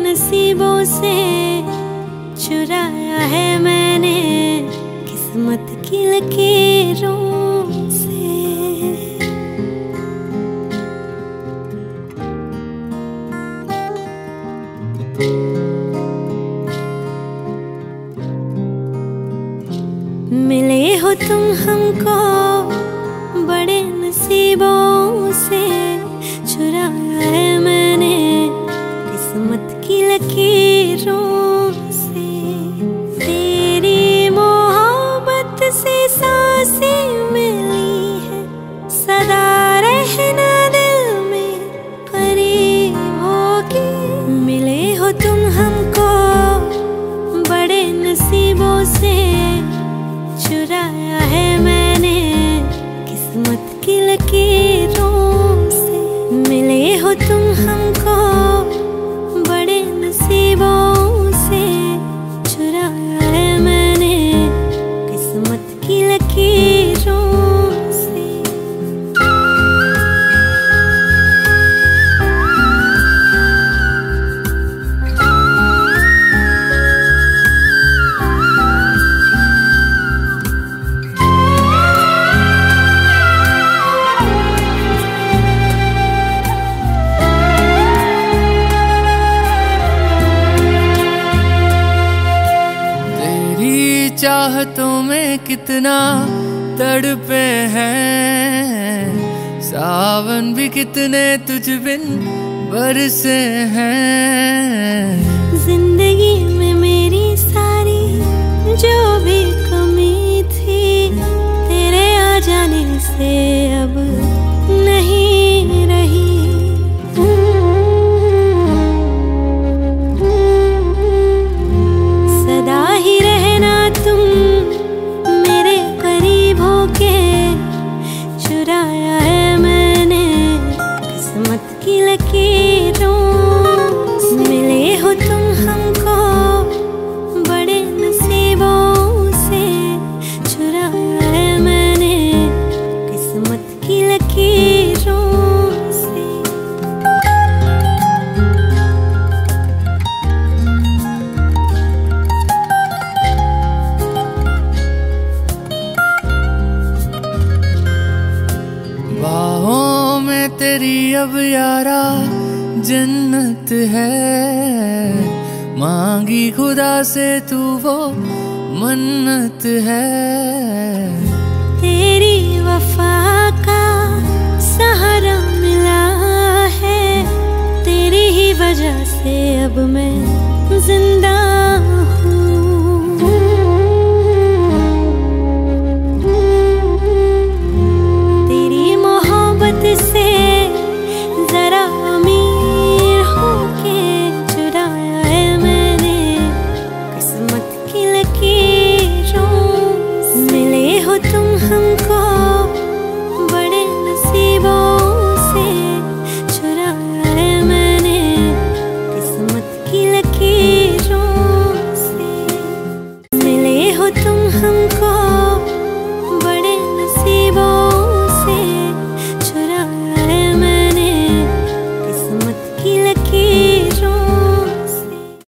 नसीबों से चुराया है मैंने किस्मत की लकीरों से। मिले हो तुम हमको बड़े नसीबों से, चुराया है मैंने किस्मत की लकीरों से। तेरी मोहब्बत से सांसें मिली है, सदा रहना दिल में करीब होगी। मिले हो तुम हमको बड़े नसीबों से, चुराया है मैंने किस्मत की लकीरों से। मिले हो तुम हमको बड़े नसीबों से, चुराया है मैंने किस्मत की लकीरों से। चाहतों में कितना तड़पे हैं, सावन भी कितने तुझ बिन बरसे हैं। जिंदगी में मेरी सारी जो भी कमी थी, तेरे आ जाने से अब नहीं रही। सदा ही रहना तुम मेरे करीब होके, चुराया है मैंने किस्मत की लकीरों से। मिले हो तुम हमको बड़े नसीबों से, चुराया है मैंने किस्मत की लकीरों से। बाहों में तेरी अब यारा जन्नत है, मांगी खुदा से तू वो मन्नत है। तेरी वफा का सहारा मिला है, तेरी ही वजह से अब मैं जिंदा